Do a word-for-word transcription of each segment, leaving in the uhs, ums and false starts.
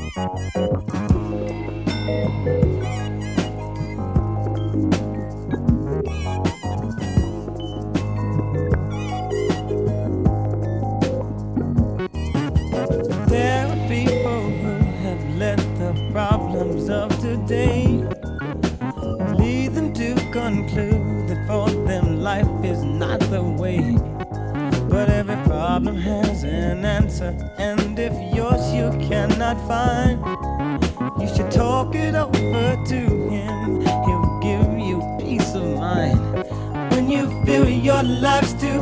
There are people who have let the problems of today lead them to conclude that for them life is not the way. But every problem has an answer, and if yours you cannot find, you should talk it over to him. He'll give you peace of mind. When you feel your life's too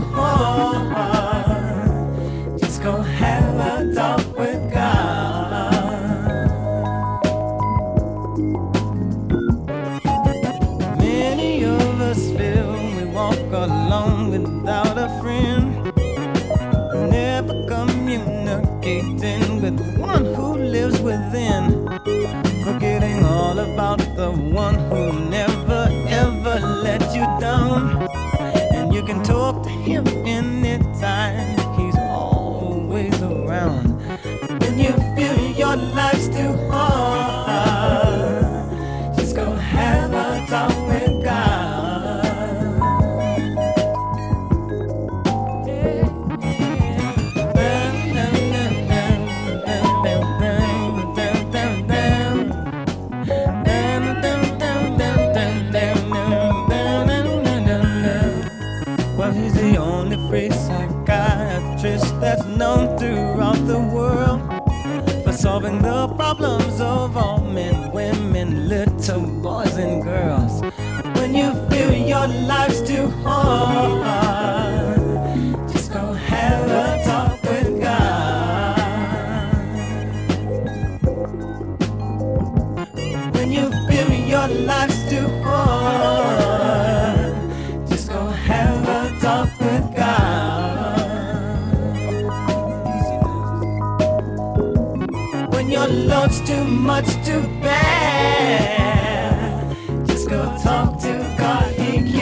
hard, just go have a talk with God. Many of us feel we walk alone without a friend, never communicating with one who lives within, forgetting all about the one who never ever let you down. And you can talk to him anytime, he's always around. When you feel your life's too hard, just go have a talk with God. He's the only free psychiatrist that's known throughout the world for solving the problems of all men, women, little boys and girls. When you feel your life's too hard, just go have a talk with God. When you feel your life's too hard, just go have a talk with God. When your load's too much to bear, just go talk to God. He can